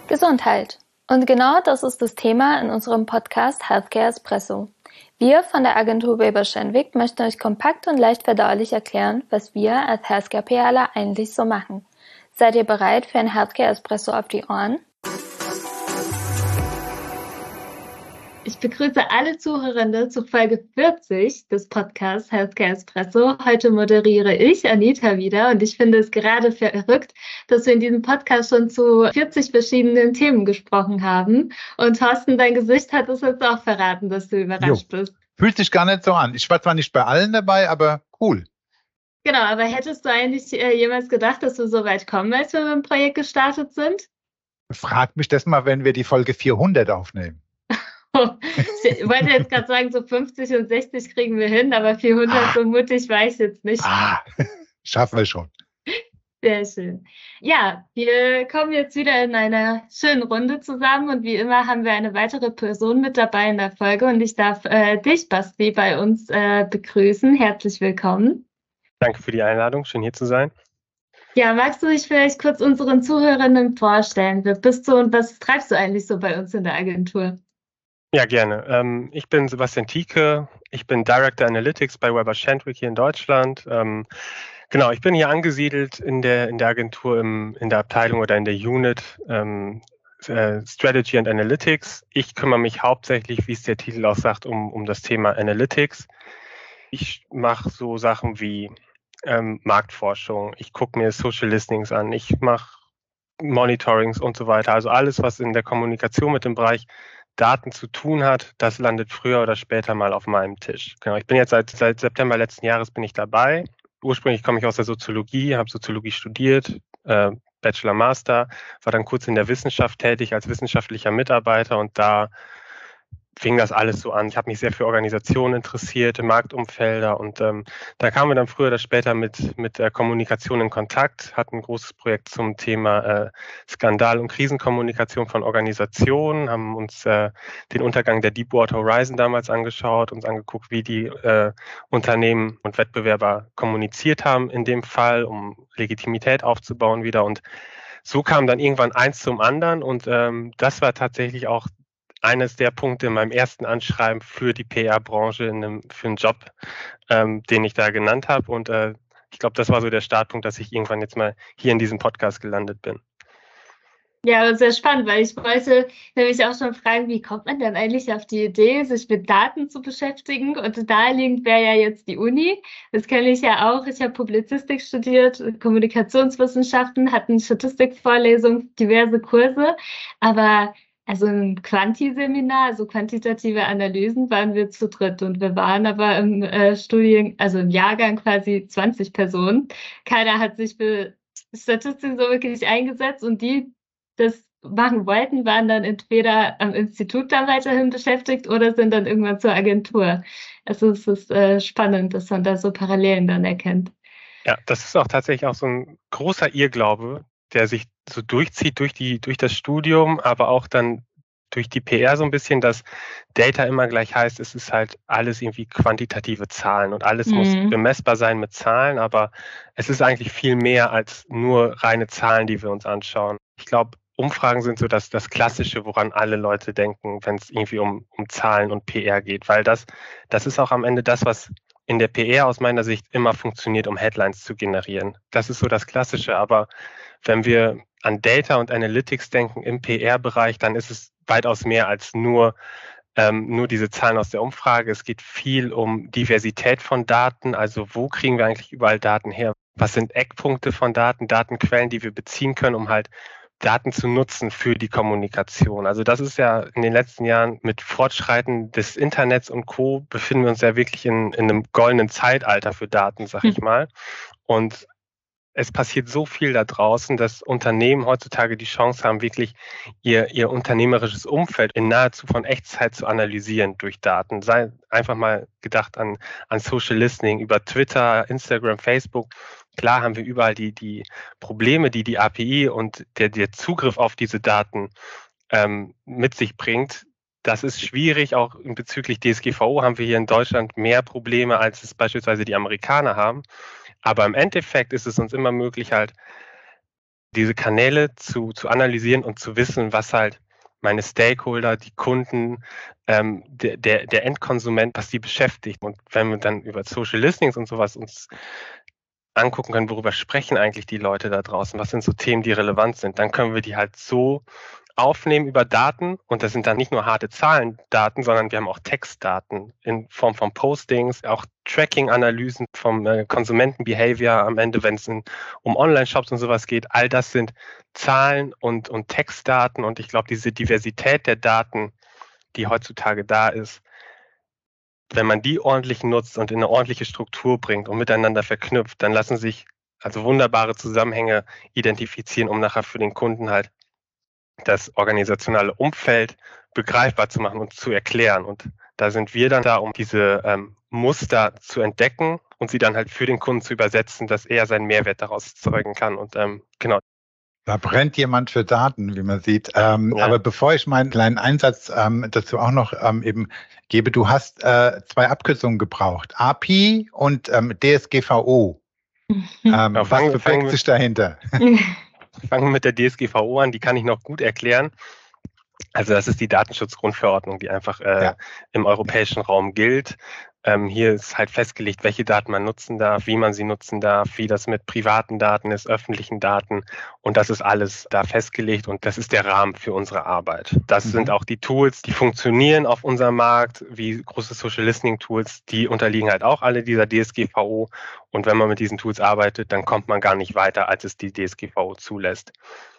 Gesundheit. Und genau das ist das Thema in unserem Podcast Healthcare Espresso. Wir von der Agentur Weber Schenwick möchten euch kompakt und leicht verdaulich erklären, was wir als Healthcare-PRler eigentlich so machen. Seid ihr bereit für ein Healthcare Espresso auf die Ohren? Ich begrüße alle Zuhörende zu Folge 40 des Podcasts Healthcare Espresso. Heute moderiere ich, Anita, wieder und ich finde es gerade verrückt, dass wir in diesem Podcast schon zu 40 verschiedenen Themen gesprochen haben. Und Thorsten, dein Gesicht hat es jetzt auch verraten, dass du überrascht bist. Fühlt sich gar nicht so an. Ich war zwar nicht bei allen dabei, aber cool. Genau, aber hättest du eigentlich jemals gedacht, dass wir so weit kommen, als wir mit dem Projekt gestartet sind? Frag mich das mal, wenn wir die Folge 400 aufnehmen. Ich wollte jetzt gerade sagen, so 50 und 60 kriegen wir hin, aber 400 so mutig war ich jetzt nicht. Schaffen wir schon. Sehr schön. Ja, wir kommen jetzt wieder in einer schönen Runde zusammen und wie immer haben wir eine weitere Person mit dabei in der Folge und ich darf dich, Basti, bei uns begrüßen. Herzlich willkommen. Danke für die Einladung, schön hier zu sein. Ja, magst du dich vielleicht kurz unseren Zuhörenden vorstellen? Wer bist du und was treibst du eigentlich so bei uns in der Agentur? Ja, gerne. Ich bin Sebastian Thieke, ich bin Director Analytics bei Weber Schenwick hier in Deutschland. Genau, ich bin hier angesiedelt in der Agentur, in der Abteilung oder in der Unit Strategy and Analytics. Ich kümmere mich hauptsächlich, wie es der Titel auch sagt, um das Thema Analytics. Ich mache so Sachen wie Marktforschung, ich gucke mir Social Listenings an, ich mache Monitorings und so weiter. Also alles, was in der Kommunikation mit dem Bereich Daten zu tun hat, das landet früher oder später mal auf meinem Tisch. Genau, ich bin jetzt seit September letzten Jahres bin ich dabei. Ursprünglich komme ich aus der Soziologie, habe Soziologie studiert, Bachelor, Master, war dann kurz in der Wissenschaft tätig als wissenschaftlicher Mitarbeiter und da fing das alles so an. Ich habe mich sehr für Organisationen interessiert, Marktumfelder und da kamen wir dann früher oder später mit der Kommunikation in Kontakt, hatten ein großes Projekt zum Thema Skandal- und Krisenkommunikation von Organisationen, haben uns den Untergang der Deepwater Horizon damals angeschaut, uns angeguckt, wie die Unternehmen und Wettbewerber kommuniziert haben in dem Fall, um Legitimität aufzubauen wieder und so kam dann irgendwann eins zum anderen und das war tatsächlich auch eines der Punkte in meinem ersten Anschreiben für die PR-Branche für einen Job, den ich da genannt habe. Und ich glaube, das war so der Startpunkt, dass ich irgendwann jetzt mal hier in diesem Podcast gelandet bin. Ja, sehr spannend, weil ich wollte nämlich auch schon fragen, wie kommt man denn eigentlich auf die Idee, sich mit Daten zu beschäftigen? Und naheliegend wäre ja jetzt die Uni. Das kenne ich ja auch. Ich habe Publizistik studiert, Kommunikationswissenschaften, hatten Statistikvorlesungen, diverse Kurse. Aber also im Quanti-Seminar, also quantitative Analysen, waren wir zu dritt und wir waren aber im im Jahrgang quasi 20 Personen. Keiner hat sich für Statistik so wirklich eingesetzt und die das machen wollten, waren dann entweder am Institut dann weiterhin beschäftigt oder sind dann irgendwann zur Agentur. Also es ist spannend, dass man da so Parallelen dann erkennt. Ja, das ist auch tatsächlich auch so ein großer Irrglaube, der sich so durchzieht durch das Studium, aber auch dann durch die PR so ein bisschen, dass Data immer gleich heißt, es ist halt alles irgendwie quantitative Zahlen und alles muss bemessbar sein mit Zahlen, aber es ist eigentlich viel mehr als nur reine Zahlen, die wir uns anschauen. Ich glaube, Umfragen sind so das Klassische, woran alle Leute denken, wenn es irgendwie um Zahlen und PR geht, weil das ist auch am Ende das, was in der PR aus meiner Sicht immer funktioniert, um Headlines zu generieren. Das ist so das Klassische, aber wenn wir an Data und Analytics denken im PR-Bereich, dann ist es weitaus mehr als nur diese Zahlen aus der Umfrage. Es geht viel um Diversität von Daten, also wo kriegen wir eigentlich überall Daten her? Was sind Eckpunkte von Daten, Datenquellen, die wir beziehen können, um halt Daten zu nutzen für die Kommunikation. Also das ist ja in den letzten Jahren mit Fortschreiten des Internets und Co. befinden wir uns ja wirklich in einem goldenen Zeitalter für Daten, sag ich mal. Und es passiert so viel da draußen, dass Unternehmen heutzutage die Chance haben, wirklich ihr unternehmerisches Umfeld in nahezu von Echtzeit zu analysieren durch Daten. Sei einfach mal gedacht an Social Listening über Twitter, Instagram, Facebook. Klar haben wir überall die Probleme, die API und der Zugriff auf diese Daten mit sich bringt. Das ist schwierig, auch bezüglich DSGVO haben wir hier in Deutschland mehr Probleme, als es beispielsweise die Amerikaner haben. Aber im Endeffekt ist es uns immer möglich, halt diese Kanäle zu analysieren und zu wissen, was halt meine Stakeholder, die Kunden, der Endkonsument, was die beschäftigt. Und wenn wir dann über Social Listenings und sowas uns angucken können, worüber sprechen eigentlich die Leute da draußen, was sind so Themen, die relevant sind, dann können wir die halt so aufnehmen über Daten, und das sind dann nicht nur harte Zahlendaten, sondern wir haben auch Textdaten in Form von Postings, auch Tracking-Analysen vom Konsumentenbehavior am Ende, wenn es um Online-Shops und sowas geht. All das sind Zahlen und Textdaten, und ich glaube, diese Diversität der Daten, die heutzutage da ist, wenn man die ordentlich nutzt und in eine ordentliche Struktur bringt und miteinander verknüpft, dann lassen sich also wunderbare Zusammenhänge identifizieren, um nachher für den Kunden halt das organisationale Umfeld begreifbar zu machen und zu erklären. Und da sind wir dann da, um diese Muster zu entdecken und sie dann halt für den Kunden zu übersetzen, dass er seinen Mehrwert daraus zeugen kann. Und genau. Da brennt jemand für Daten, wie man sieht. Aber bevor ich meinen kleinen Einsatz dazu auch noch eben gebe, du hast 2 Abkürzungen gebraucht. API und DSGVO. Was verbirgt sich dahinter? Fangen wir mit der DSGVO an, die kann ich noch gut erklären. Also das ist die Datenschutzgrundverordnung, die einfach im europäischen Raum gilt. Hier ist halt festgelegt, welche Daten man nutzen darf, wie man sie nutzen darf, wie das mit privaten Daten ist, öffentlichen Daten, und das ist alles da festgelegt, und das ist der Rahmen für unsere Arbeit. Das sind auch die Tools, die funktionieren auf unserem Markt, wie große Social Listening Tools, die unterliegen halt auch alle dieser DSGVO, und wenn man mit diesen Tools arbeitet, dann kommt man gar nicht weiter, als es die DSGVO zulässt.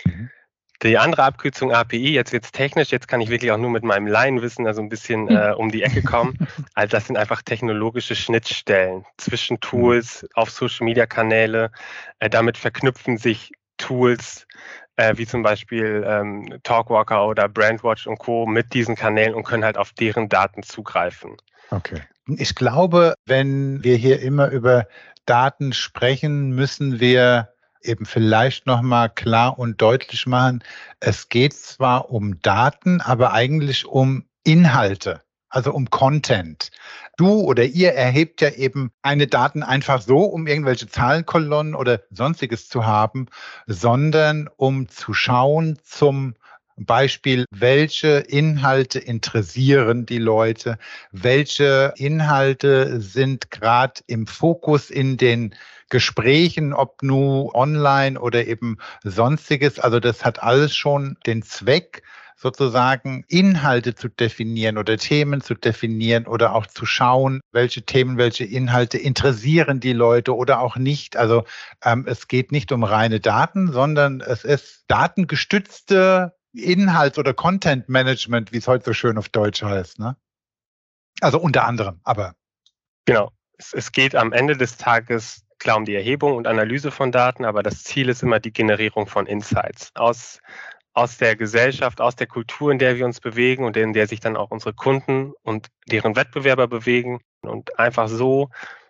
Die andere Abkürzung API, jetzt wird's technisch, jetzt kann ich wirklich auch nur mit meinem Laienwissen also ein bisschen um die Ecke kommen. Also das sind einfach technologische Schnittstellen zwischen Tools auf Social-Media-Kanäle. Damit verknüpfen sich Tools wie zum Beispiel Talkwalker oder Brandwatch und Co. mit diesen Kanälen und können halt auf deren Daten zugreifen. Okay. Ich glaube, wenn wir hier immer über Daten sprechen, müssen wir eben vielleicht nochmal klar und deutlich machen, es geht zwar um Daten, aber eigentlich um Inhalte, also um Content. Du oder ihr erhebt ja eben keine Daten einfach so, um irgendwelche Zahlenkolonnen oder Sonstiges zu haben, sondern um zu schauen zum Beispiel, welche Inhalte interessieren die Leute, welche Inhalte sind gerade im Fokus in den Gesprächen, ob nur online oder eben Sonstiges. Also das hat alles schon den Zweck, sozusagen Inhalte zu definieren oder Themen zu definieren oder auch zu schauen, welche Themen, welche Inhalte interessieren die Leute oder auch nicht. Also es geht nicht um reine Daten, sondern es ist datengestützte Inhalts- oder Content-Management, wie es heute so schön auf Deutsch heißt, ne? Also unter anderem, aber. Genau. Es geht am Ende des Tages klar um die Erhebung und Analyse von Daten, aber das Ziel ist immer die Generierung von Insights aus der Gesellschaft, aus der Kultur, in der wir uns bewegen und in der sich dann auch unsere Kunden und deren Wettbewerber bewegen, und einfach so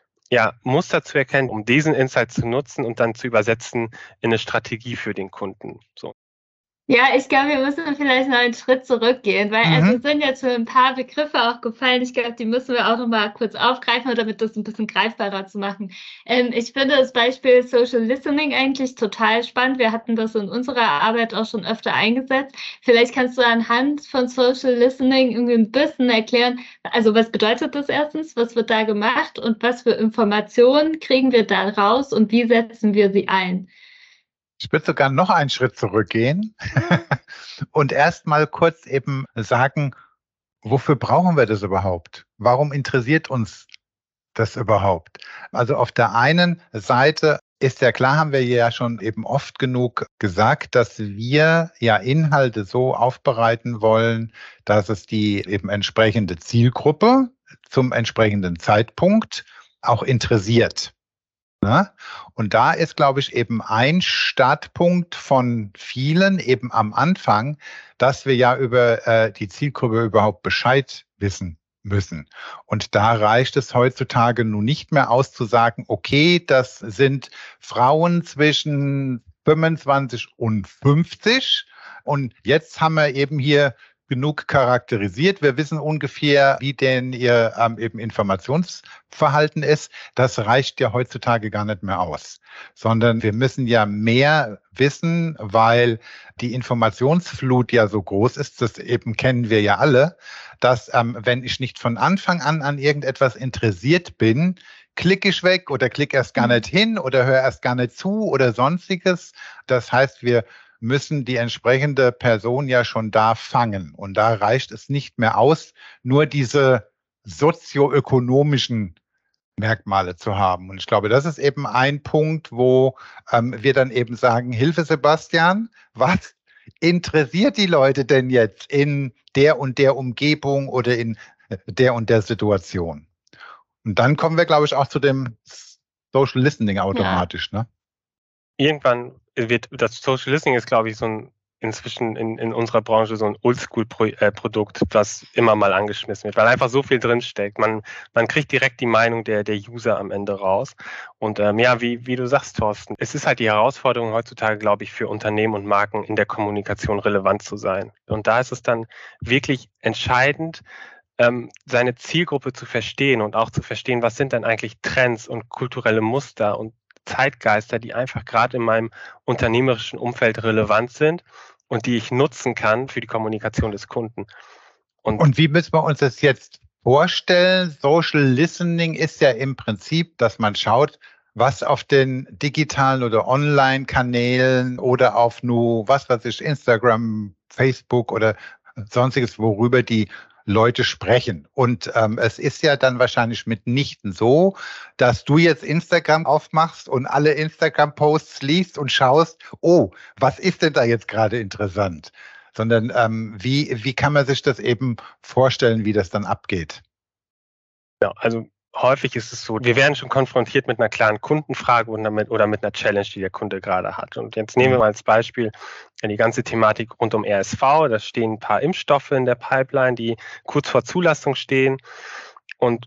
Muster zu erkennen, um diesen Insight zu nutzen und dann zu übersetzen in eine Strategie für den Kunden. So. Ja, ich glaube, wir müssen vielleicht noch einen Schritt zurückgehen, weil also es sind jetzt schon ein paar Begriffe auch gefallen. Ich glaube, die müssen wir auch noch mal kurz aufgreifen, damit das ein bisschen greifbarer zu machen. Ich finde das Beispiel Social Listening eigentlich total spannend. Wir hatten das in unserer Arbeit auch schon öfter eingesetzt. Vielleicht kannst du anhand von Social Listening irgendwie ein bisschen erklären, also was bedeutet das erstens, was wird da gemacht und was für Informationen kriegen wir da raus und wie setzen wir sie ein? Ich würde sogar noch einen Schritt zurückgehen und erst mal kurz eben sagen, wofür brauchen wir das überhaupt? Warum interessiert uns das überhaupt? Also auf der einen Seite ist ja klar, haben wir ja schon eben oft genug gesagt, dass wir ja Inhalte so aufbereiten wollen, dass es die eben entsprechende Zielgruppe zum entsprechenden Zeitpunkt auch interessiert. Ne? Und da ist, glaube ich, eben ein Startpunkt von vielen eben am Anfang, dass wir ja über die Zielgruppe überhaupt Bescheid wissen müssen. Und da reicht es heutzutage nun nicht mehr aus zu sagen, okay, das sind Frauen zwischen 25 und 50 und jetzt haben wir eben hier genug charakterisiert. Wir wissen ungefähr, wie denn ihr eben Informationsverhalten ist. Das reicht ja heutzutage gar nicht mehr aus, sondern wir müssen ja mehr wissen, weil die Informationsflut ja so groß ist, das eben kennen wir ja alle, dass wenn ich nicht von Anfang an irgendetwas interessiert bin, klicke ich weg oder klicke erst gar nicht hin oder höre erst gar nicht zu oder sonstiges. Das heißt, wir müssen die entsprechende Person ja schon da fangen. Und da reicht es nicht mehr aus, nur diese sozioökonomischen Merkmale zu haben. Und ich glaube, das ist eben ein Punkt, wo wir dann eben sagen, Hilfe Sebastian, was interessiert die Leute denn jetzt in der und der Umgebung oder in der und der Situation? Und dann kommen wir, glaube ich, auch zu dem Social Listening automatisch, ne? Irgendwann wird das Social Listening ist, glaube ich, so ein inzwischen in unserer Branche so ein Oldschool-Produkt, das immer mal angeschmissen wird, weil einfach so viel drinsteckt. Man kriegt direkt die Meinung der User am Ende raus. Und ja, wie du sagst, Thorsten, es ist halt die Herausforderung heutzutage, glaube ich, für Unternehmen und Marken in der Kommunikation relevant zu sein. Und da ist es dann wirklich entscheidend, seine Zielgruppe zu verstehen und auch zu verstehen, was sind denn eigentlich Trends und kulturelle Muster und Zeitgeister, die einfach gerade in meinem unternehmerischen Umfeld relevant sind und die ich nutzen kann für die Kommunikation des Kunden. Und wie müssen wir uns das jetzt vorstellen? Social Listening ist ja im Prinzip, dass man schaut, was auf den digitalen oder Online-Kanälen oder auf nur, was weiß ich, Instagram, Facebook oder sonstiges, worüber die Leute sprechen. Und es ist ja dann wahrscheinlich mitnichten so, dass du jetzt Instagram aufmachst und alle Instagram-Posts liest und schaust, oh, was ist denn da jetzt gerade interessant? Sondern wie kann man sich das eben vorstellen, wie das dann abgeht? Ja, also häufig ist es so, wir werden schon konfrontiert mit einer klaren Kundenfrage oder mit einer Challenge, die der Kunde gerade hat. Und jetzt nehmen wir mal als Beispiel die ganze Thematik rund um RSV. Da stehen ein paar Impfstoffe in der Pipeline, die kurz vor Zulassung stehen. Und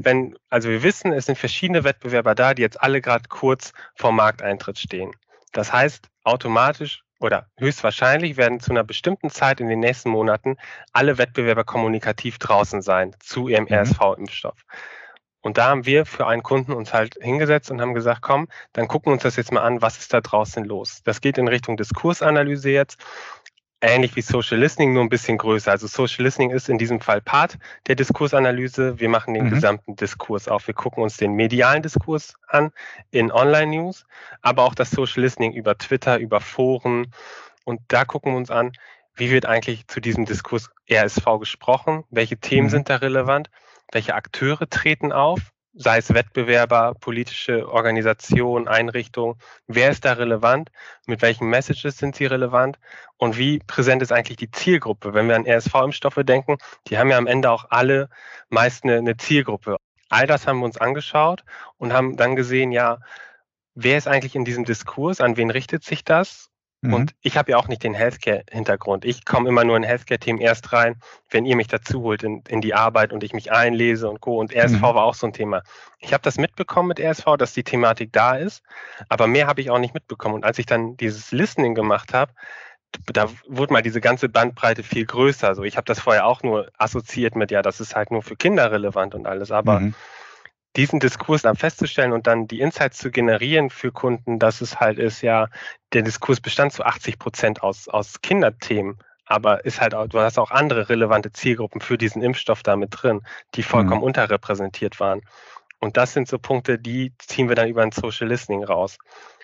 wir wissen, es sind verschiedene Wettbewerber da, die jetzt alle gerade kurz vor Markteintritt stehen. Das heißt, automatisch oder höchstwahrscheinlich werden zu einer bestimmten Zeit in den nächsten Monaten alle Wettbewerber kommunikativ draußen sein zu ihrem RSV-Impfstoff. Und da haben wir für einen Kunden uns halt hingesetzt und haben gesagt, komm, dann gucken wir uns das jetzt mal an, was ist da draußen los. Das geht in Richtung Diskursanalyse jetzt, ähnlich wie Social Listening, nur ein bisschen größer. Also Social Listening ist in diesem Fall Part der Diskursanalyse. Wir machen den gesamten Diskurs auf. Wir gucken uns den medialen Diskurs an in Online-News, aber auch das Social Listening über Twitter, über Foren. Und da gucken wir uns an, wie wird eigentlich zu diesem Diskurs RSV gesprochen? Welche Themen sind da relevant? Welche Akteure treten auf? Sei es Wettbewerber, politische Organisationen, Einrichtungen. Wer ist da relevant? Mit welchen Messages sind sie relevant? Und wie präsent ist eigentlich die Zielgruppe? Wenn wir an RSV-Impfstoffe denken, die haben ja am Ende auch alle meist eine Zielgruppe. All das haben wir uns angeschaut und haben dann gesehen, ja, wer ist eigentlich in diesem Diskurs? An wen richtet sich das? Und ich habe ja auch nicht den Healthcare-Hintergrund. Ich komme immer nur in Healthcare-Themen erst rein, wenn ihr mich dazu holt in die Arbeit und ich mich einlese und Co. Und RSV war auch so ein Thema. Ich habe das mitbekommen mit RSV, dass die Thematik da ist, aber mehr habe ich auch nicht mitbekommen. Und als ich dann dieses Listening gemacht habe, da wurde mal diese ganze Bandbreite viel größer. Also ich habe das vorher auch nur assoziiert mit, ja, das ist halt nur für Kinder relevant und alles, aber diesen Diskurs dann festzustellen und dann die Insights zu generieren für Kunden, dass es halt ist, ja, der Diskurs bestand zu 80% aus Kinderthemen, aber ist halt auch, du hast auch andere relevante Zielgruppen für diesen Impfstoff da mit drin, die vollkommen unterrepräsentiert waren. Und das sind so Punkte, die ziehen wir dann über ein Social Listening raus.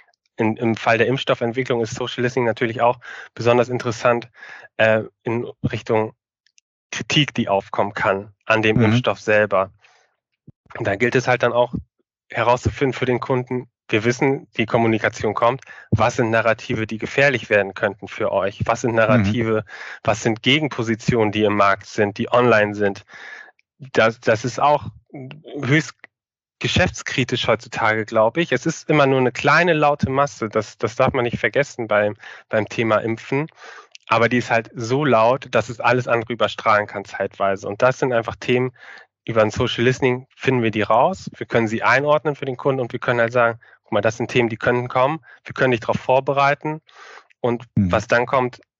Im Fall der Impfstoffentwicklung ist Social Listening natürlich auch besonders interessant in Richtung Kritik, die aufkommen kann an dem Impfstoff selber. Und da gilt es halt dann auch herauszufinden für den Kunden, wir wissen, die Kommunikation kommt, was sind Narrative, die gefährlich werden könnten für euch? Was sind Narrative, was sind Gegenpositionen, die im Markt sind, die online sind? Das ist auch höchst geschäftskritisch heutzutage, glaube ich. Es ist immer nur eine kleine, laute Masse, das darf man nicht vergessen beim Thema Impfen. Aber die ist halt so laut, dass es alles andere überstrahlen kann zeitweise. Und das sind einfach Themen, über ein Social Listening finden wir die raus. Wir können sie einordnen für den Kunden und wir können halt sagen, guck mal, das sind Themen, die können kommen. Wir können dich darauf vorbereiten. Und was dann kommt,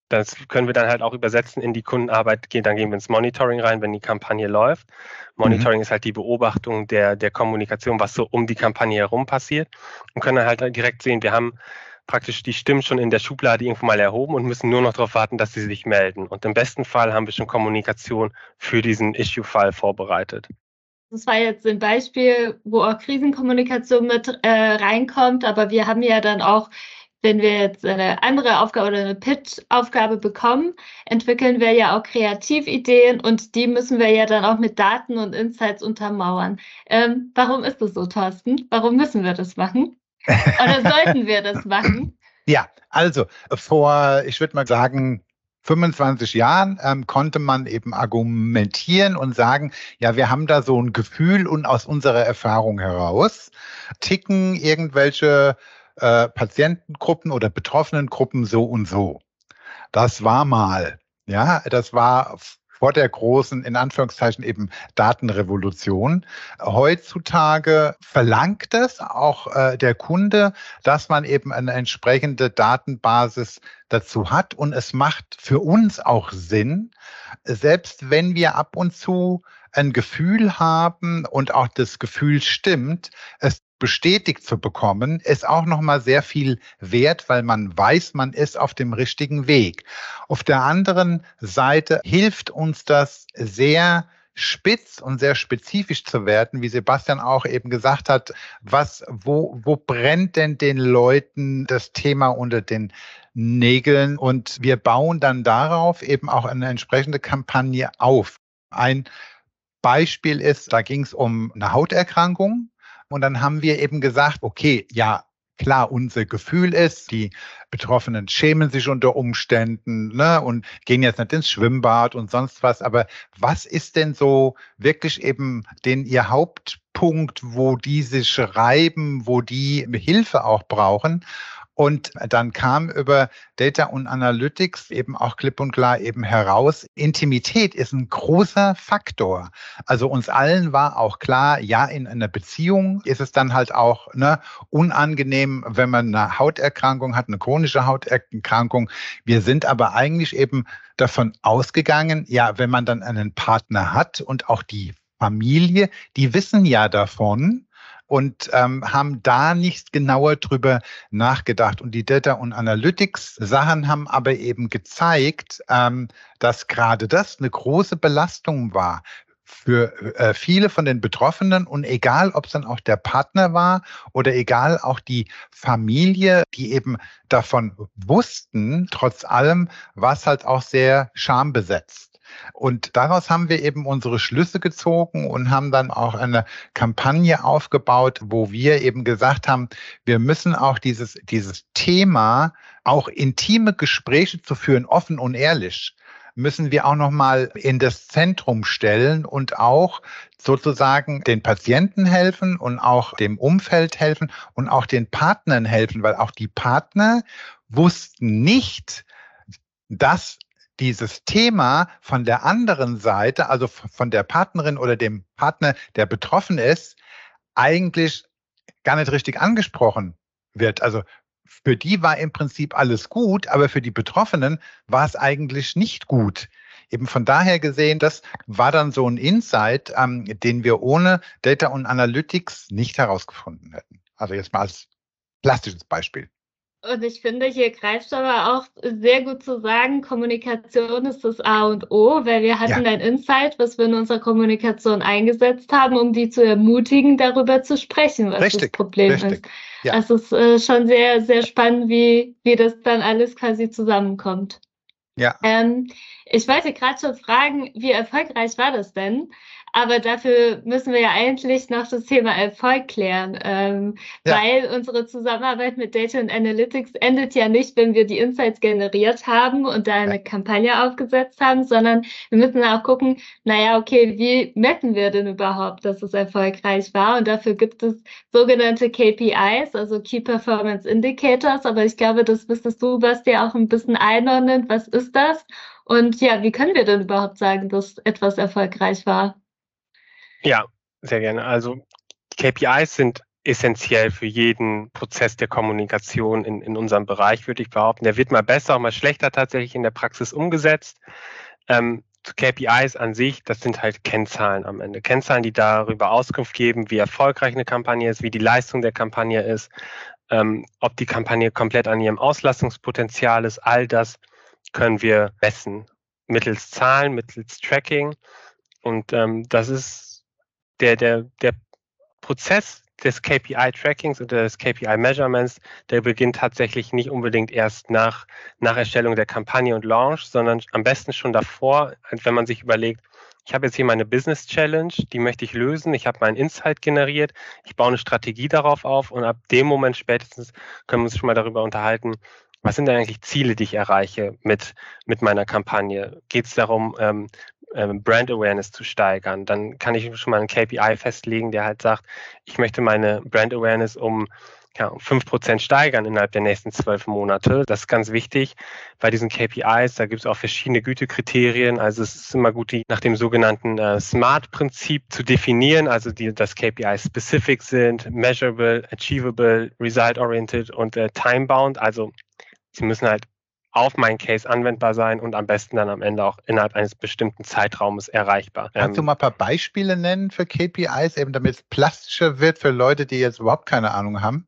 Das können wir dann halt auch übersetzen in die Kundenarbeit, dann gehen wir ins Monitoring rein, wenn die Kampagne läuft. Monitoring ist halt die Beobachtung der Kommunikation, was so um die Kampagne herum passiert, und können dann halt direkt sehen, wir haben praktisch die Stimmen schon in der Schublade irgendwo mal erhoben und müssen nur noch darauf warten, dass sie sich melden. Und im besten Fall haben wir schon Kommunikation für diesen Issue-Fall vorbereitet. Das war jetzt ein Beispiel, wo auch Krisenkommunikation mit reinkommt, aber wir haben ja dann auch, wenn wir jetzt eine andere Aufgabe oder eine Pitch-Aufgabe bekommen, entwickeln wir ja auch Kreativideen und die müssen wir ja dann auch mit Daten und Insights untermauern. Warum ist das so, Thorsten? Warum müssen wir das machen? Oder sollten wir das machen? Ja, also ich würde mal sagen, 25 Jahren konnte man eben argumentieren und sagen, ja, wir haben da so ein Gefühl und aus unserer Erfahrung heraus ticken irgendwelche Patientengruppen oder betroffenen Gruppen so und so. Das war mal, ja, das war vor der großen, in Anführungszeichen eben Datenrevolution. Heutzutage verlangt es auch der Kunde, dass man eben eine entsprechende Datenbasis dazu hat. Und es macht für uns auch Sinn, selbst wenn wir ab und zu ein Gefühl haben und auch das Gefühl stimmt, es bestätigt zu bekommen, ist auch nochmal sehr viel wert, weil man weiß, man ist auf dem richtigen Weg. Auf der anderen Seite hilft uns das sehr spitz und sehr spezifisch zu werden, wie Sebastian auch eben gesagt hat, wo brennt denn den Leuten das Thema unter den Nägeln, und wir bauen dann darauf eben auch eine entsprechende Kampagne auf. Ein Beispiel ist, da ging es um eine Hauterkrankung. Und dann haben wir eben gesagt, okay, ja, klar, unser Gefühl ist, die Betroffenen schämen sich unter Umständen, ne, und gehen jetzt nicht ins Schwimmbad und sonst was. Aber was ist denn so wirklich eben ihr Hauptpunkt, wo die sich reiben, wo die Hilfe auch brauchen? Und dann kam über Data und Analytics eben auch klipp und klar eben heraus, Intimität ist ein großer Faktor. Also uns allen war auch klar, ja, in einer Beziehung ist es dann halt auch unangenehm, wenn man eine Hauterkrankung hat, eine chronische Hauterkrankung. Wir sind aber eigentlich eben davon ausgegangen, ja, wenn man dann einen Partner hat und auch die Familie, die wissen ja davon, und haben da nicht genauer drüber nachgedacht. Und die Data- und Analytics-Sachen haben aber eben gezeigt, dass gerade das eine große Belastung war für viele von den Betroffenen, und egal, ob es dann auch der Partner war oder egal auch die Familie, die eben davon wussten, trotz allem war es halt auch sehr schambesetzt. Und daraus haben wir eben unsere Schlüsse gezogen und haben dann auch eine Kampagne aufgebaut, wo wir eben gesagt haben, wir müssen auch dieses Thema, auch intime Gespräche zu führen, offen und ehrlich, müssen wir auch nochmal in das Zentrum stellen und auch sozusagen den Patienten helfen und auch dem Umfeld helfen und auch den Partnern helfen, weil auch die Partner wussten nicht, dass dieses Thema von der anderen Seite, also von der Partnerin oder dem Partner, der betroffen ist, eigentlich gar nicht richtig angesprochen wird. Also für die war im Prinzip alles gut, aber für die Betroffenen war es eigentlich nicht gut. Eben von daher gesehen, das war dann so ein Insight, den wir ohne Data und Analytics nicht herausgefunden hätten. Also jetzt mal als plastisches Beispiel. Und ich finde, hier greift aber auch sehr gut zu sagen, Kommunikation ist das A und O, weil wir hatten ein Insight, was wir in unserer Kommunikation eingesetzt haben, um die zu ermutigen, darüber zu sprechen, was das Problem ist. Ja. Also es ist schon sehr, sehr spannend, wie das dann alles quasi zusammenkommt. Ja. Ich wollte gerade schon fragen, wie erfolgreich war das denn? Aber dafür müssen wir ja eigentlich noch das Thema Erfolg klären, weil unsere Zusammenarbeit mit Data und Analytics endet ja nicht, wenn wir die Insights generiert haben und da eine Kampagne aufgesetzt haben, sondern wir müssen auch gucken, naja, okay, wie messen wir denn überhaupt, dass es erfolgreich war? Und dafür gibt es sogenannte KPIs, also Key Performance Indicators, aber ich glaube, das müsstest du, Basti, auch ein bisschen einordnen. Was ist das? Und ja, wie können wir denn überhaupt sagen, dass etwas erfolgreich war? Ja, sehr gerne. Also KPIs sind essentiell für jeden Prozess der Kommunikation in unserem Bereich, würde ich behaupten. Der wird mal besser, auch mal schlechter tatsächlich in der Praxis umgesetzt. KPIs an sich, das sind halt Kennzahlen am Ende. Kennzahlen, die darüber Auskunft geben, wie erfolgreich eine Kampagne ist, wie die Leistung der Kampagne ist, ob die Kampagne komplett an ihrem Auslastungspotenzial ist. All das können wir messen mittels Zahlen, mittels Tracking. Und das ist der Prozess des KPI-Trackings oder des KPI-Measurements, der beginnt tatsächlich nicht unbedingt erst nach Erstellung der Kampagne und Launch, sondern am besten schon davor, wenn man sich überlegt, ich habe jetzt hier meine Business Challenge, die möchte ich lösen, ich habe meinen Insight generiert, ich baue eine Strategie darauf auf und ab dem Moment spätestens können wir uns schon mal darüber unterhalten, was sind denn eigentlich Ziele, die ich erreiche mit meiner Kampagne? Geht es darum, Brand Awareness zu steigern? Dann kann ich schon mal einen KPI festlegen, der halt sagt, ich möchte meine Brand Awareness um 5% steigern innerhalb der nächsten 12 Monate. Das ist ganz wichtig bei diesen KPIs. Da gibt es auch verschiedene Gütekriterien. Also es ist immer gut, die nach dem sogenannten SMART-Prinzip zu definieren, also dass KPIs specific sind, measurable, achievable, result-oriented und time-bound. Also sie müssen halt auf meinen Case anwendbar sein und am besten dann am Ende auch innerhalb eines bestimmten Zeitraumes erreichbar. Kannst du mal ein paar Beispiele nennen für KPIs, eben damit es plastischer wird für Leute, die jetzt überhaupt keine Ahnung haben?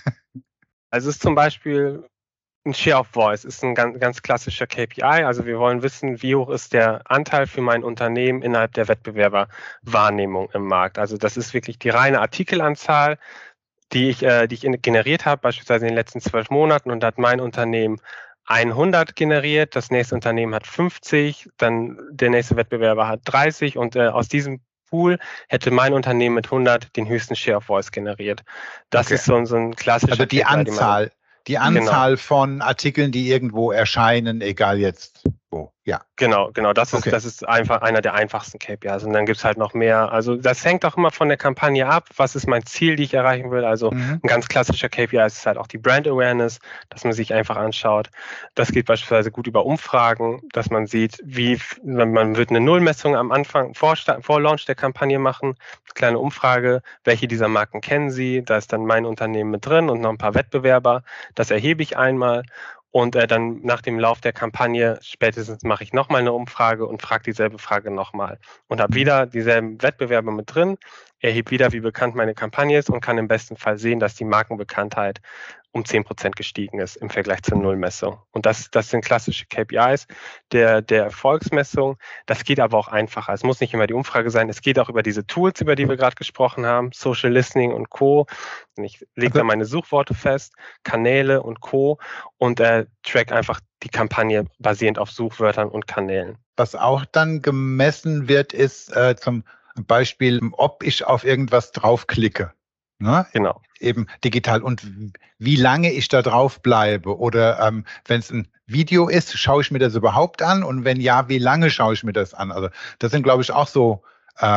Also es ist zum Beispiel ein Share of Voice, ist ein ganz klassischer KPI. Also wir wollen wissen, wie hoch ist der Anteil für mein Unternehmen innerhalb der Wettbewerberwahrnehmung im Markt. Also das ist wirklich die reine Artikelanzahl, die ich generiert habe, beispielsweise in den letzten 12 Monaten, und da hat mein Unternehmen 100 generiert, das nächste Unternehmen hat 50, dann der nächste Wettbewerber hat 30 und aus diesem Pool hätte mein Unternehmen mit 100 den höchsten Share of Voice generiert. Das ist so ein klassischer... Also die Anzahl genau. von Artikeln, die irgendwo erscheinen, egal jetzt wo. Ja. Genau. Das ist einfach einer der einfachsten KPIs. Und dann gibt es halt noch mehr. Also das hängt auch immer von der Kampagne ab. Was ist mein Ziel, die ich erreichen will? Also ein ganz klassischer KPI ist halt auch die Brand Awareness, dass man sich einfach anschaut. Das geht beispielsweise gut über Umfragen, dass man sieht, man wird eine Nullmessung am Anfang, vor Launch der Kampagne machen. Eine kleine Umfrage, welche dieser Marken kennen Sie? Da ist dann mein Unternehmen mit drin und noch ein paar Wettbewerber. Das erhebe ich einmal. Und dann nach dem Lauf der Kampagne spätestens mache ich nochmal eine Umfrage und frage dieselbe Frage nochmal. Und habe wieder dieselben Wettbewerber mit drin, erhebe wieder, wie bekannt meine Kampagne ist und kann im besten Fall sehen, dass die Markenbekanntheit um 10% gestiegen ist im Vergleich zur Nullmessung. Und das sind klassische KPIs der Erfolgsmessung. Das geht aber auch einfacher. Es muss nicht immer die Umfrage sein. Es geht auch über diese Tools, über die wir gerade gesprochen haben, Social Listening und Co. Ich lege da meine Suchworte fest, Kanäle und Co. und track einfach die Kampagne basierend auf Suchwörtern und Kanälen. Was auch dann gemessen wird, ist zum Beispiel, ob ich auf irgendwas draufklicke. Ne? Genau. Eben digital. Und wie lange ich da drauf bleibe. Oder wenn es ein Video ist, schaue ich mir das überhaupt an? Und wenn ja, wie lange schaue ich mir das an? Also das sind, glaube ich, auch so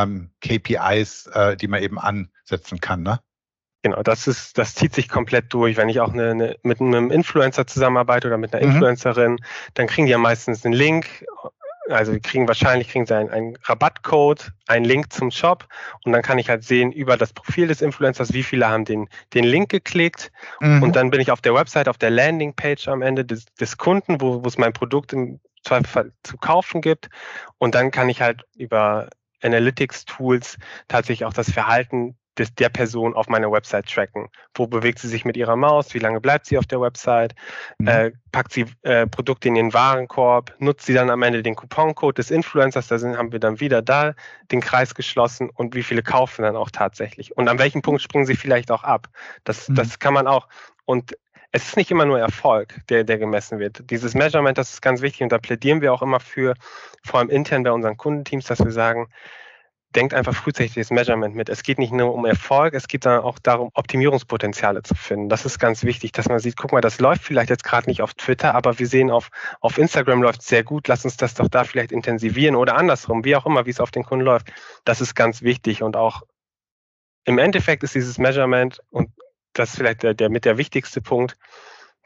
KPIs, die man eben ansetzen kann, ne? Genau, das zieht sich komplett durch. Wenn ich auch mit einem Influencer zusammenarbeite oder mit einer Influencerin, dann kriegen die ja meistens einen Link. Also wahrscheinlich kriegen sie einen Rabattcode, einen Link zum Shop und dann kann ich halt sehen über das Profil des Influencers, wie viele haben den Link geklickt und dann bin ich auf der Website, auf der Landingpage am Ende des Kunden, wo es mein Produkt im Zweifelsfall zu kaufen gibt und dann kann ich halt über Analytics-Tools tatsächlich auch das Verhalten der Person auf meiner Website tracken. Wo bewegt sie sich mit ihrer Maus? Wie lange bleibt sie auf der Website? Packt sie Produkte in ihren Warenkorb? Nutzt sie dann am Ende den Couponcode des Influencers? Haben wir dann wieder da den Kreis geschlossen und wie viele kaufen dann auch tatsächlich? Und an welchem Punkt springen sie vielleicht auch ab? Das kann man auch. Und es ist nicht immer nur Erfolg, der gemessen wird. Dieses Measurement, das ist ganz wichtig und da plädieren wir auch immer für, vor allem intern bei unseren Kundenteams, dass wir sagen, denkt einfach frühzeitig das Measurement mit. Es geht nicht nur um Erfolg, es geht dann auch darum, Optimierungspotenziale zu finden. Das ist ganz wichtig, dass man sieht, guck mal, das läuft vielleicht jetzt gerade nicht auf Twitter, aber wir sehen auf Instagram läuft es sehr gut, lass uns das doch da vielleicht intensivieren oder andersrum, wie auch immer, wie es auf den Kunden läuft. Das ist ganz wichtig und auch im Endeffekt ist dieses Measurement, und das ist vielleicht der wichtigste Punkt,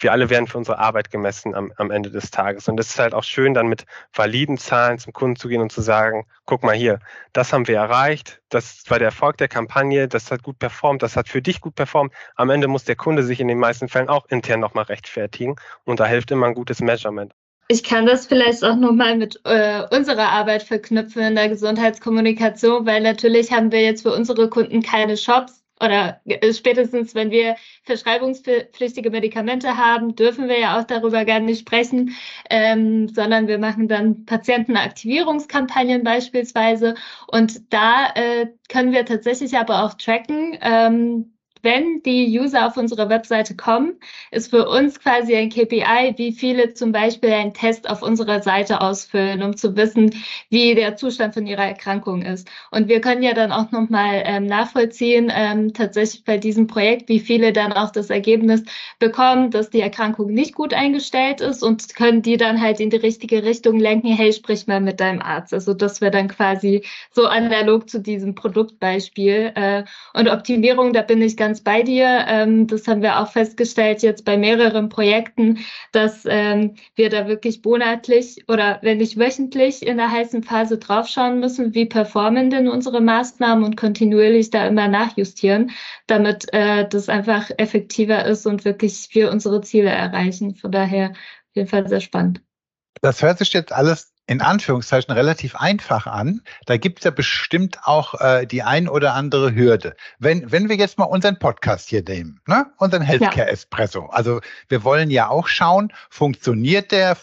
wir alle werden für unsere Arbeit gemessen am Ende des Tages. Und das ist halt auch schön, dann mit validen Zahlen zum Kunden zu gehen und zu sagen, guck mal hier, das haben wir erreicht, das war der Erfolg der Kampagne, das hat gut performt, das hat für dich gut performt. Am Ende muss der Kunde sich in den meisten Fällen auch intern nochmal rechtfertigen und da hilft immer ein gutes Measurement. Ich kann das vielleicht auch nochmal mit unserer Arbeit verknüpfen in der Gesundheitskommunikation, weil natürlich haben wir jetzt für unsere Kunden keine Shops oder spätestens, wenn wir verschreibungspflichtige Medikamente haben, dürfen wir ja auch darüber gar nicht sprechen, sondern wir machen dann Patientenaktivierungskampagnen beispielsweise und da können wir tatsächlich aber auch tracken, wenn die User auf unsere Webseite kommen, ist für uns quasi ein KPI, wie viele zum Beispiel einen Test auf unserer Seite ausfüllen, um zu wissen, wie der Zustand von ihrer Erkrankung ist. Und wir können ja dann auch nochmal nachvollziehen, tatsächlich bei diesem Projekt, wie viele dann auch das Ergebnis bekommen, dass die Erkrankung nicht gut eingestellt ist und können die dann halt in die richtige Richtung lenken, hey, sprich mal mit deinem Arzt. Also das wäre dann quasi so analog zu diesem Produktbeispiel. Und Optimierung, da bin ich ganz bei dir. Das haben wir auch festgestellt jetzt bei mehreren Projekten, dass wir da wirklich monatlich oder wenn nicht wöchentlich in der heißen Phase draufschauen müssen, wie performen denn unsere Maßnahmen und kontinuierlich da immer nachjustieren, damit das einfach effektiver ist und wirklich wir unsere Ziele erreichen. Von daher auf jeden Fall sehr spannend. Das hört sich jetzt alles in Anführungszeichen relativ einfach an. Da gibt es ja bestimmt auch die ein oder andere Hürde. Wenn wir jetzt mal unseren Podcast hier nehmen, ne? Unseren Healthcare Espresso. Also wir wollen ja auch schauen, funktioniert der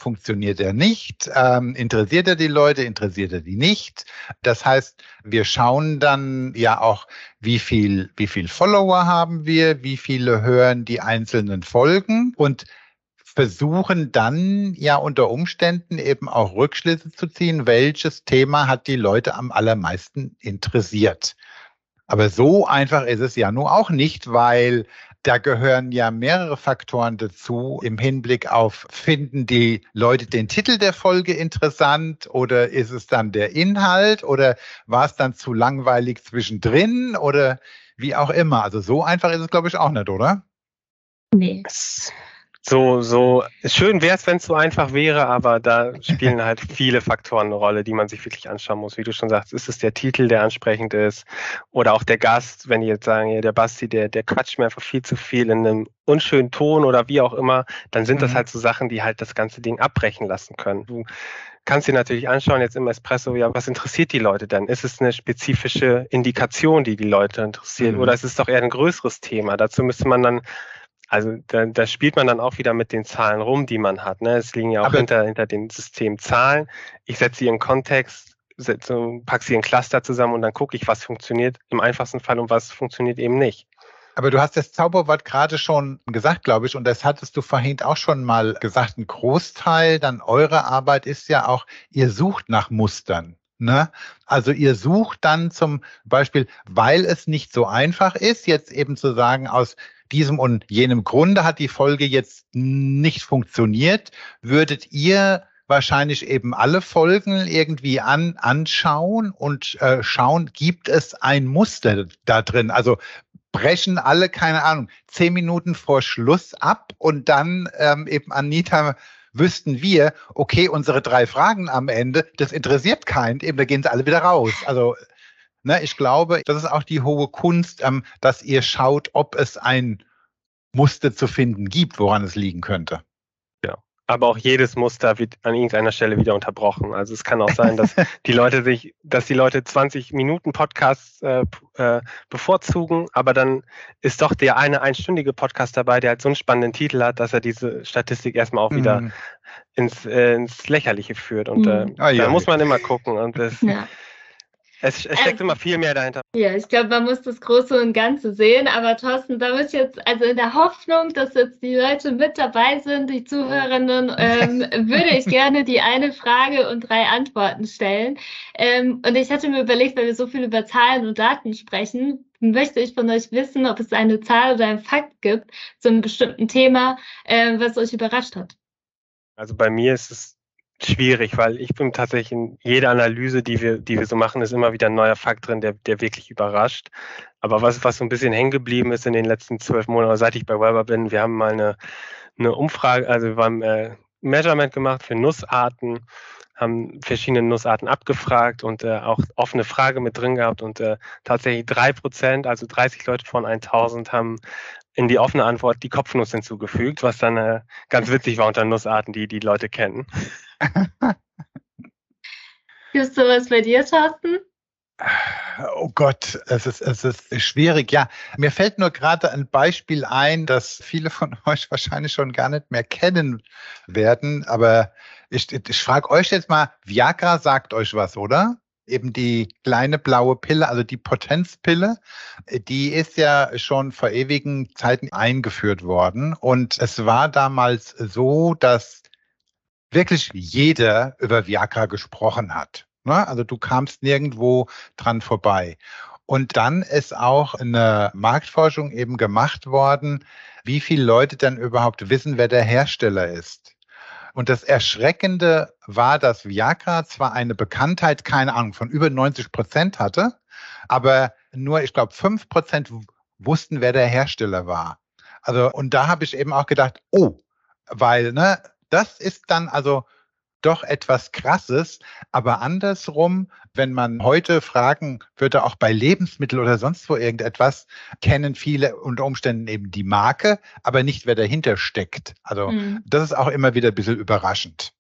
nicht? Interessiert er die Leute, interessiert er die nicht? Das heißt, wir schauen dann ja auch, wie viel Follower haben wir, wie viele hören die einzelnen Folgen und versuchen dann ja unter Umständen eben auch Rückschlüsse zu ziehen, welches Thema hat die Leute am allermeisten interessiert. Aber so einfach ist es ja nun auch nicht, weil da gehören ja mehrere Faktoren dazu im Hinblick auf, finden die Leute den Titel der Folge interessant oder ist es dann der Inhalt oder war es dann zu langweilig zwischendrin oder wie auch immer. Also so einfach ist es, glaube ich, auch nicht, oder? Nee. So schön wäre es, wenn es so einfach wäre, aber da spielen halt viele Faktoren eine Rolle, die man sich wirklich anschauen muss. Wie du schon sagst, ist es der Titel, der ansprechend ist oder auch der Gast, wenn die jetzt sagen, ja, der Basti, der quatscht mir einfach viel zu viel in einem unschönen Ton oder wie auch immer, dann sind das halt so Sachen, die halt das ganze Ding abbrechen lassen können. Du kannst dir natürlich anschauen, jetzt im Espresso, ja, was interessiert die Leute denn? Ist es eine spezifische Indikation, die Leute interessiert oder ist es doch eher ein größeres Thema? Dazu müsste man dann da spielt man dann auch wieder mit den Zahlen rum, die man hat. Ne? Es liegen ja auch hinter dem System Zahlen. Ich setze sie in Kontext, packe sie in Cluster zusammen und dann gucke ich, was funktioniert im einfachsten Fall und was funktioniert eben nicht. Aber du hast das Zauberwort gerade schon gesagt, glaube ich, und das hattest du vorhin auch schon mal gesagt. Ein Großteil dann eurer Arbeit ist ja auch, ihr sucht nach Mustern. Ne? Also ihr sucht dann zum Beispiel, weil es nicht so einfach ist, jetzt eben zu sagen, aus diesem und jenem Grunde hat die Folge jetzt nicht funktioniert, würdet ihr wahrscheinlich eben alle Folgen irgendwie anschauen und schauen, gibt es ein Muster da drin? Also brechen alle, keine Ahnung, 10 Minuten vor Schluss ab und dann eben, Anita, wüssten wir, okay, unsere 3 Fragen am Ende, das interessiert keinen, eben da gehen sie alle wieder raus. Also ich glaube, das ist auch die hohe Kunst, dass ihr schaut, ob es ein Muster zu finden gibt, woran es liegen könnte. Ja, aber auch jedes Muster wird an irgendeiner Stelle wieder unterbrochen. Also es kann auch sein, dass die Leute 20 Minuten Podcasts bevorzugen, aber dann ist doch der eine einstündige Podcast dabei, der halt so einen spannenden Titel hat, dass er diese Statistik erstmal auch wieder ins Lächerliche führt. Und da muss man immer gucken. Und es steckt immer viel mehr dahinter. Ja, ich glaube, man muss das Große und Ganze sehen. Aber Thorsten, da muss ich jetzt, also in der Hoffnung, dass jetzt die Leute mit dabei sind, die Zuhörenden, würde ich gerne die eine Frage und 3 Antworten stellen. Und ich hatte mir überlegt, weil wir so viel über Zahlen und Daten sprechen, möchte ich von euch wissen, ob es eine Zahl oder einen Fakt gibt zu einem bestimmten Thema, was euch überrascht hat. Also bei mir ist es schwierig, weil ich bin tatsächlich in jeder Analyse, die wir so machen, ist immer wieder ein neuer Fakt drin, der wirklich überrascht. Aber was so ein bisschen hängen geblieben ist in den letzten 12 Monaten, seit ich bei Weber bin, wir haben mal eine eine Umfrage, also wir haben Measurement gemacht für Nussarten, haben verschiedene Nussarten abgefragt und auch offene Frage mit drin gehabt und tatsächlich 3%, also 30 Leute von 1000 haben in die offene Antwort die Kopfnuss hinzugefügt, was dann ganz witzig war unter Nussarten, die die Leute kennen. Gibt es sowas bei dir, Thorsten? Oh Gott, es ist schwierig. Ja, mir fällt nur gerade ein Beispiel ein, das viele von euch wahrscheinlich schon gar nicht mehr kennen werden. Aber ich frage euch jetzt mal, Viagra sagt euch was, oder? Eben die kleine blaue Pille, also die Potenzpille, die ist ja schon vor ewigen Zeiten eingeführt worden. Und es war damals so, dass wirklich jeder über Viagra gesprochen hat. Also du kamst nirgendwo dran vorbei. Und dann ist auch eine Marktforschung eben gemacht worden, wie viele Leute dann überhaupt wissen, wer der Hersteller ist. Und das Erschreckende war, dass Viagra zwar eine Bekanntheit, keine Ahnung, von über 90% hatte, aber nur, ich glaube, 5% wussten, wer der Hersteller war. Also, und da habe ich eben auch gedacht, oh, weil, das ist dann also doch etwas Krasses, aber andersrum, wenn man heute fragen würde, auch bei Lebensmitteln oder sonst wo irgendetwas, kennen viele unter Umständen eben die Marke, aber nicht, wer dahinter steckt. Also das ist auch immer wieder ein bisschen überraschend.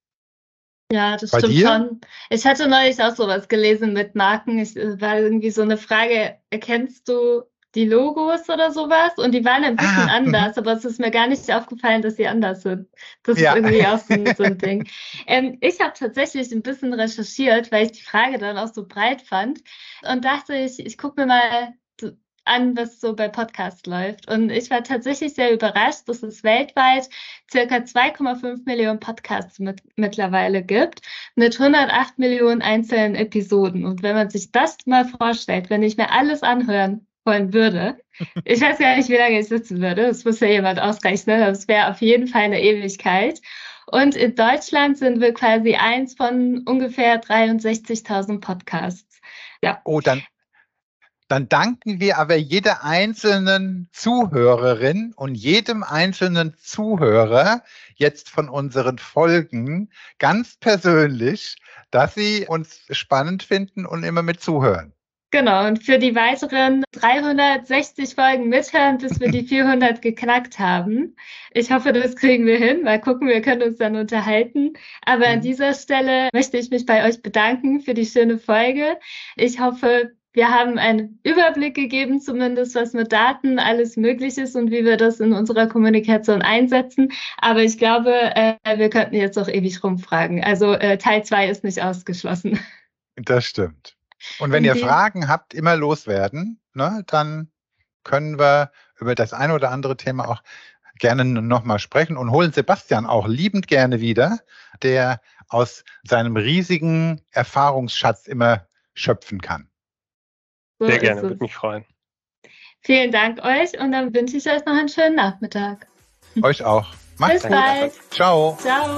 Ja, das stimmt schon. Ich hatte neulich auch sowas gelesen mit Marken. Es war irgendwie so eine Frage, erkennst du die Logos oder sowas? Und die waren ein bisschen anders, aber es ist mir gar nicht aufgefallen, dass sie anders sind. Das ist irgendwie auch so ein Ding. Ich habe tatsächlich ein bisschen recherchiert, weil ich die Frage dann auch so breit fand und dachte, ich gucke mir mal an, was so bei Podcasts läuft. Und ich war tatsächlich sehr überrascht, dass es weltweit circa 2,5 Millionen Podcasts mittlerweile gibt, mit 108 Millionen einzelnen Episoden. Und wenn man sich das mal vorstellt, wenn ich mir alles anhören wollen würde, ich weiß gar nicht, wie lange ich sitzen würde, das muss ja jemand ausrechnen, das wäre auf jeden Fall eine Ewigkeit. Und in Deutschland sind wir quasi eins von ungefähr 63.000 Podcasts. Ja. Oh, dann danken wir aber jeder einzelnen Zuhörerin und jedem einzelnen Zuhörer jetzt von unseren Folgen ganz persönlich, dass sie uns spannend finden und immer mit zuhören. Genau, und für die weiteren 360 Folgen mithören, bis wir die 400 geknackt haben. Ich hoffe, das kriegen wir hin. Mal gucken, wir können uns dann unterhalten. Aber an dieser Stelle möchte ich mich bei euch bedanken für die schöne Folge. Ich hoffe, wir haben einen Überblick gegeben, zumindest was mit Daten alles möglich ist und wie wir das in unserer Kommunikation einsetzen. Aber ich glaube, wir könnten jetzt auch ewig rumfragen. Also Teil 2 ist nicht ausgeschlossen. Das stimmt. Und wenn ihr Fragen habt, immer loswerden, dann können wir über das eine oder andere Thema auch gerne nochmal sprechen und holen Sebastian auch liebend gerne wieder, der aus seinem riesigen Erfahrungsschatz immer schöpfen kann. So sehr gerne, würde mich freuen. Vielen Dank euch und dann wünsche ich euch noch einen schönen Nachmittag. Euch auch. Macht's gut. Bis bald. Ciao. Ciao.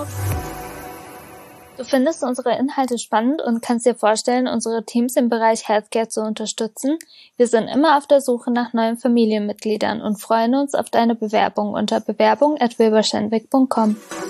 Du findest unsere Inhalte spannend und kannst dir vorstellen, unsere Teams im Bereich Healthcare zu unterstützen? Wir sind immer auf der Suche nach neuen Familienmitgliedern und freuen uns auf deine Bewerbung unter bewerbung@wilberschenwick.com.